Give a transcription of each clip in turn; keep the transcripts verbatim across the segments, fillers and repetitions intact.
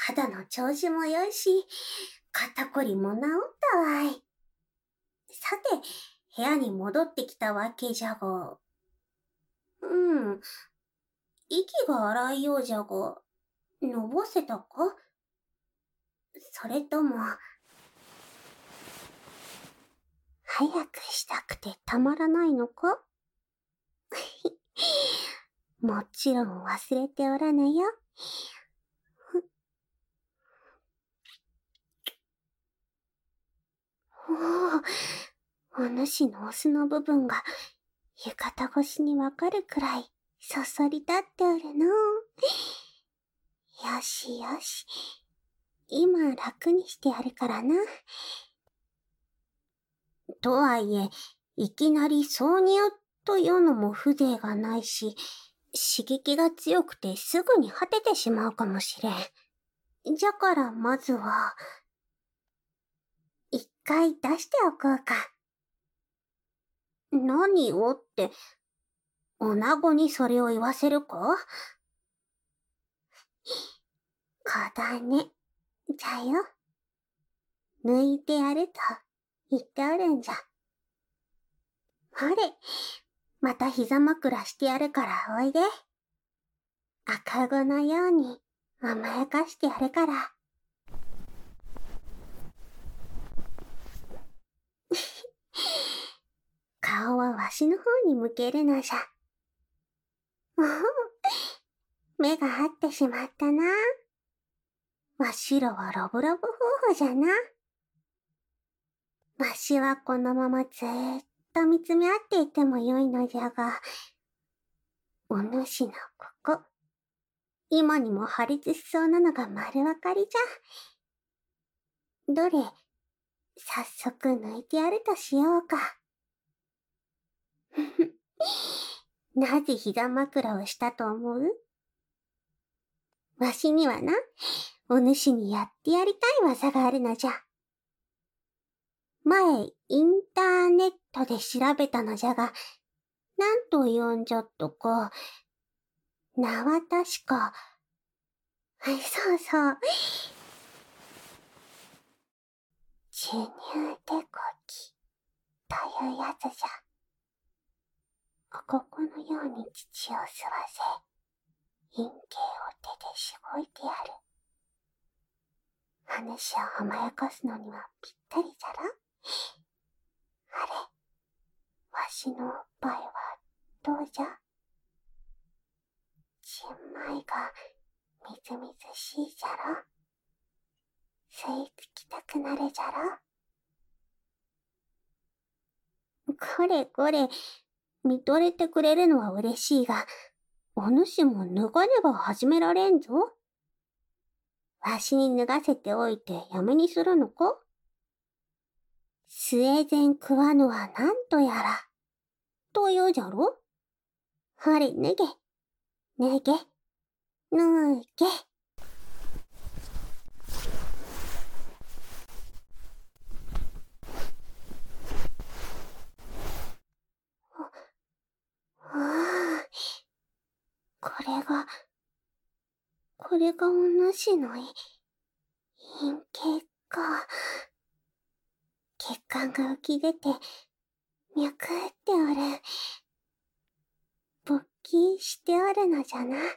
肌の調子も良いし、肩こりも治ったわい。さて、部屋に戻ってきたわけじゃが。うん、息が荒いようじゃが、のぼせたか？それとも、早くしたくてたまらないのか？もちろん忘れておらぬよ。おお、お主のオスの部分が浴衣越しにわかるくらいそそり立っておるの。よしよし、今楽にしてやるからな。とはいえ、いきなり挿入というのも風情がないし、刺激が強くてすぐに果ててしまうかもしれん。じゃからまずは、一回出しておこうか。何をって、女子にそれを言わせるか？こだね、じゃよ。抜いてやると言っておるんじゃ。ほれ、また膝枕してやるからおいで。赤子のように甘やかしてやるから。顔はわしの方に向けるのじゃ。おお、目が合ってしまったな。わしらはラブラブ夫婦じゃな。わしはこのままずーっと見つめ合っていてもよいのじゃが、お主のここ、今にも張り付しそうなのが丸わかりじゃ。どれ、早速抜いてやるとしようか。ふふ、なぜ膝枕をしたと思う？わしにはな、お主にやってやりたい技があるのじゃ。前、インターネットで調べたのじゃが、なんと言うんじゃっとか、名は確か、そうそう、授乳手こき、というやつじゃ。ここのように乳を吸わせ、陰茎を手でしごいてやる。話を甘やかすのにはぴったりじゃろ？あれ、わしのおっぱいはどうじゃ？ちんまいがみずみずしいじゃろ？吸い付きたくなるじゃろ？これこれ、見とれてくれるのは嬉しいが、お主も脱がねば始められんぞ。わしに脱がせておいてやめにするのか？スウェーデン食わぬはなんとやら、と言うじゃろ？ほれ、脱げ、脱げ、脱げ。ああ、これが、これがお主の陰茎か。血管が浮き出て、脈打っておる。勃起しておるのじゃな。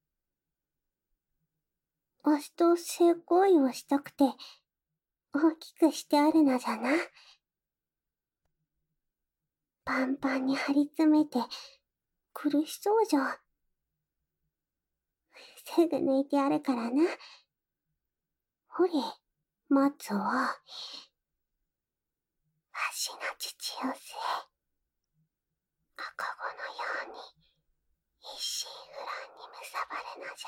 わしと性行為をしたくて、大きくしてあるのじゃな。パンパンに張り詰めて、苦しそうじゃ。すぐ抜いてやるからな。ほれ、まずは、わしの乳を吸え。赤子のように、一心不乱にむさばるのじゃ。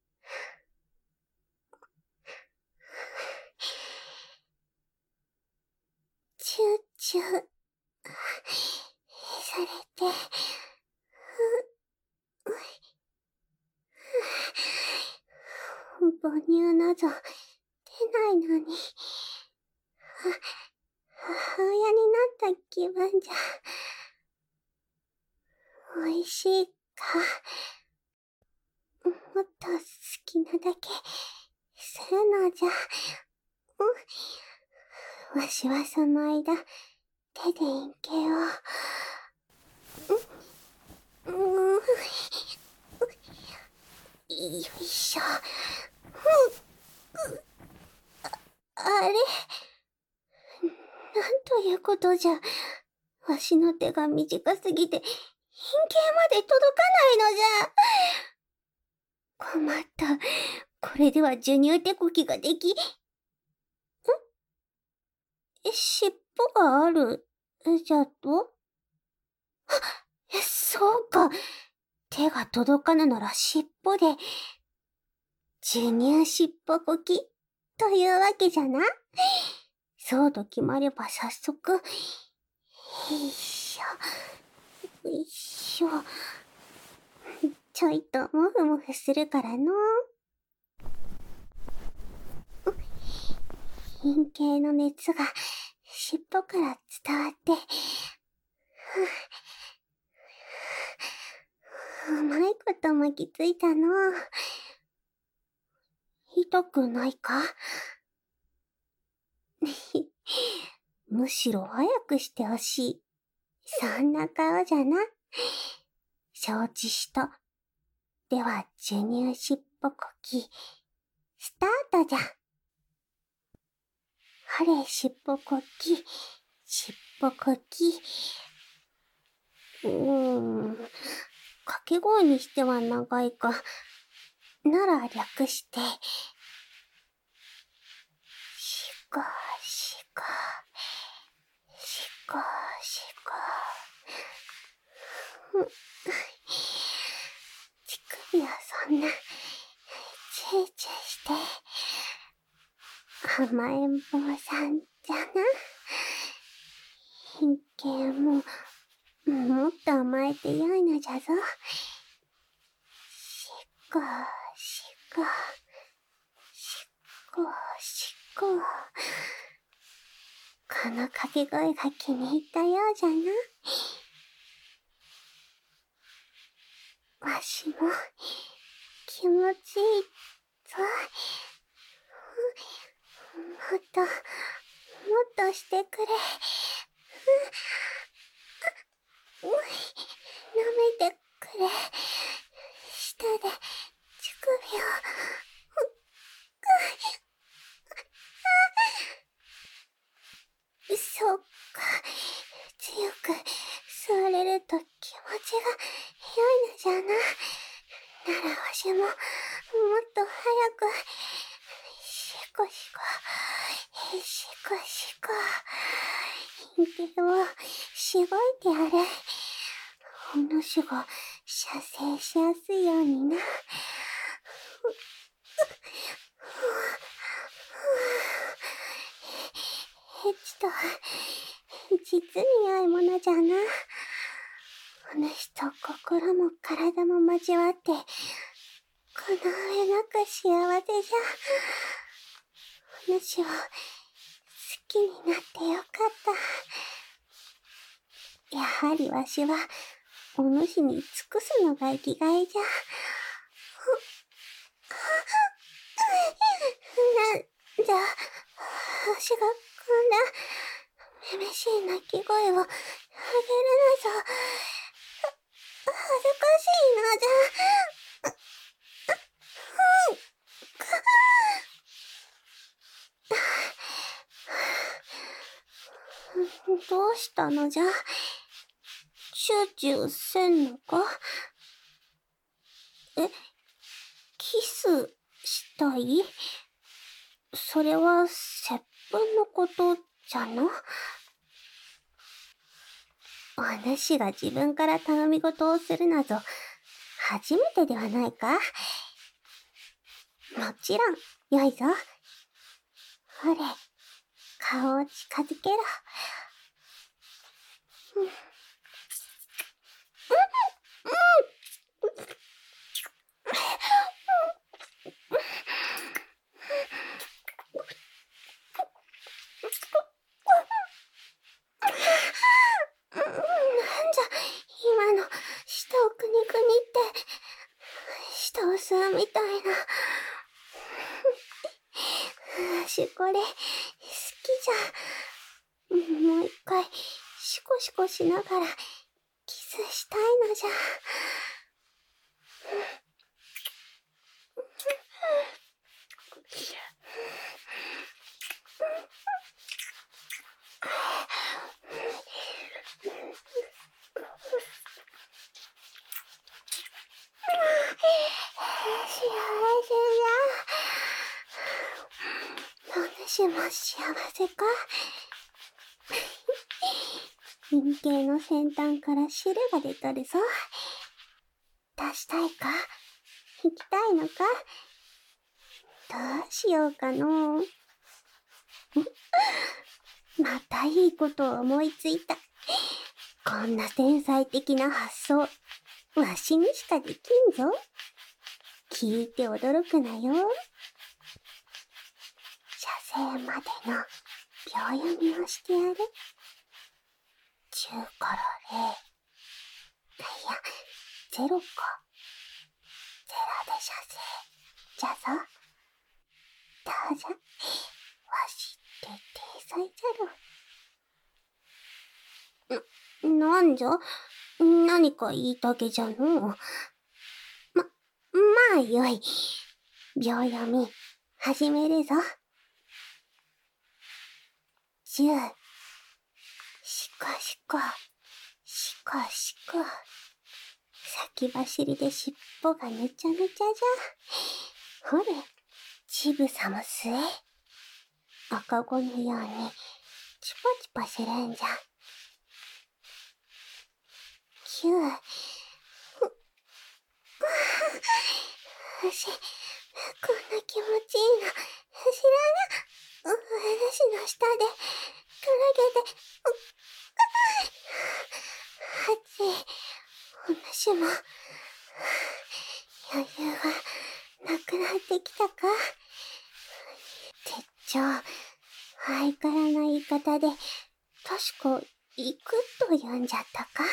チューチュー、されて、母乳など出ないのに、母親になった気分じゃ。おいしいか？もっと好きなだけするのじゃ。うん。わしはその間、手で陰茎を、うん、うん、よいしょ。うん、あれ、なんということじゃ。わしの手が短すぎて、陰茎まで届かないのじゃ。困った。これでは授乳手こきができ、ん？尻尾がある、じゃと？あ、そうか。手が届かぬなら尻尾で、授乳尻尾こき、というわけじゃな。そうと決まれば早速、よいしょ、よいしょ。ちょいともふもふするからの。陰茎の熱が尻尾から伝わって、うまいこと巻きついたの。痛くないか？むしろ早くしてほしい。そんな顔じゃな。承知した。では、授乳尻尾こき、スタートじゃ。ほれ、尻尾こき、尻尾こき。うーん、掛け声にしては長いか。なら略して、しこしこ、しこしこ。乳首はそんな、チェイチェイして、甘えん坊さんじゃな。陰茎も、もっと甘えてよいのじゃぞ。しこしこ、しこしこ。この掛け声が気に入ったようじゃな。わしも、気持ちいいぞ。もっと、もっとしてくれ。舐めてくれ。舌で、乳首を、そうか。強く吸われると気持ちが良いのじゃな。ならわしも、もっと早く、しこしこ、しこしこ、陰茎をしごいてやれ。お主が射精しやすいようにな。エチと、実に良いものじゃな。お主と心も体も交わって、この上なく幸せじゃ。お主を好きになってよかった。やはりわしは、お主に尽くすのが生きがいじゃ。なんじゃ、わしがこんな、めめしい鳴き声をあげるのぞ。恥ずかしいのじゃ。どうしたのじゃ？チューチューせんのか？え、キスしたい？それは、接吻のことじゃな。お主が自分から頼み事をするなど、初めてではないか？もちろん、よいぞ。ほれ、顔を近づけろ。うん。うん。なんじゃ、今の、舌をくにくにって、舌を吸うみたいな。 私これ、好きじゃん。もう一回、シコシコしながら、キスしたいのじゃ。幸せじゃ。お主も幸せか。陰茎の先端から汁が出とるぞ。出したいか？引きたいのか？どうしようかのう。またいいことを思いついた。こんな天才的な発想、わしにしかできんぞ。聞いて驚くなよ。射精までの秒読みをしてやる。じゅうからゼロ。いや、ゼロか。ゼロで射精。じゃぞ。どうじゃ。わしって天才じゃろ。な、なんじゃ？何か言いたげじゃのう。ま、まあよい。秒読み、始めるぞ。じゅう。しこしこ。しこしこ。先走りで尻尾がぬちゃぬちゃじゃ。ほれ、ちぶさも吸え。赤子のように、チポチポするんじゃ。きゅう。私、こんな気持ちいいの、知らな。私の下で、くらげて、はち。お主も、余裕がなくなってきたか？てっちょう、ハイカラな言い方で、確か、行くと言うんじゃったか？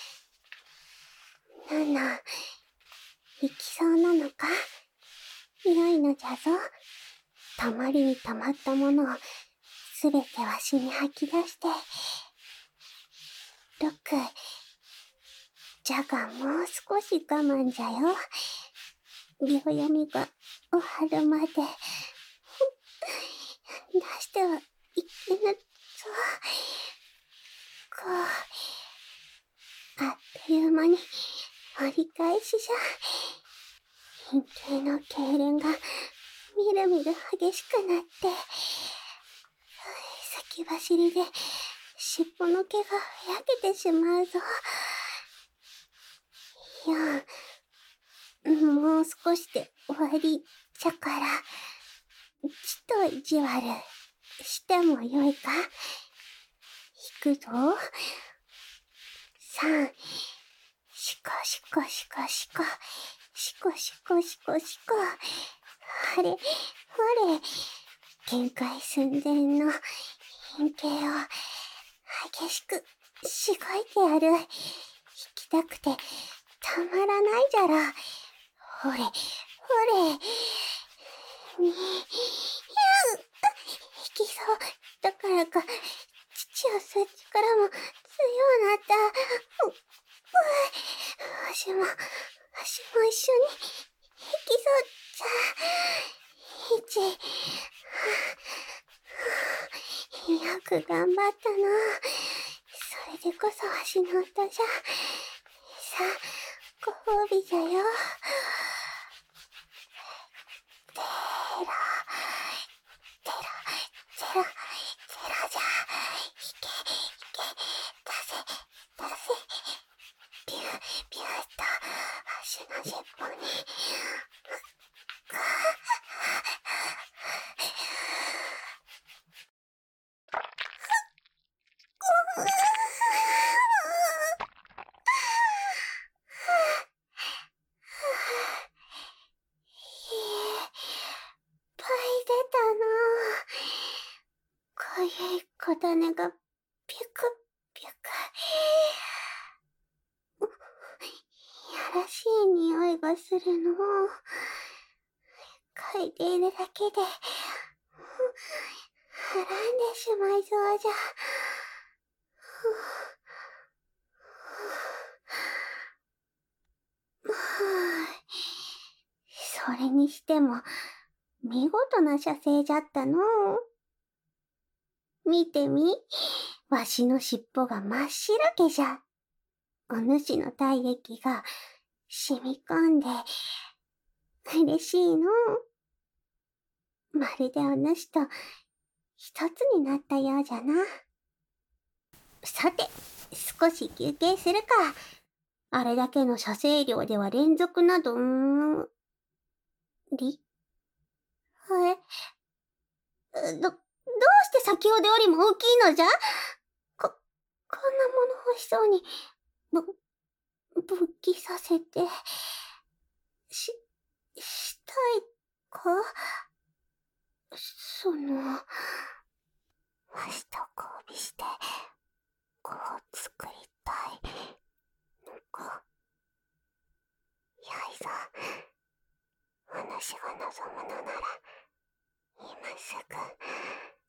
なな、行きそうなのか？良いのじゃぞ。たまりにたまったものを、すべてわしに吐き出して。ろく、じゃがもう少し我慢じゃよ。秒読みが終わるまで。出してはいけぬぞ。こう、あっという間に折り返しじゃ。陰茎の痙攣がみるみる激しくなって、先走りで尻尾の毛がふやけてしまうぞ。よん、もう少しで終わりじゃから、ちと意地悪してもよいか？引くぞ。さん、しこしこしこしこ、しこしこしこしこ。あれ、ほれ、限界寸前の陰茎を激しくしごいてやる。引きたくてたまらないじゃろ。ほれ、ほれ。に、ひゅん。引きそうだからか、父を吸う力も強うなった。う、う、わしも、わしも一緒に引きそうじゃ。一、よく頑張ったの。それでこそわしの音じゃ。さあ、ご褒美じゃよ。ゼロ、ゼロ、ゼロ、ゼロじゃ。いけ、いけ、出せ、出せ。ビュー、ビューっと、足の尻尾に。かゆい小種がピクピク。やらしい匂いがするの。嗅いでいるだけではらんでしまいそうじゃ。それにしても、見事な射精じゃったのう。見てみ、わしの尻尾が真っ白けじゃ。お主の体液が染み込んで、嬉しいのう。まるでお主と一つになったようじゃな。さて、少し休憩するか。あれだけの射精量では連続など、うーん。りえ、ど、どうして先ほどよりも大きいのじゃ？こ、こんなもの欲しそうに、ぶ、勃起させて、し、したいか？その、わしと交尾して、子を作りたいのか。よいぞ。お主が望むのなら、今すぐ、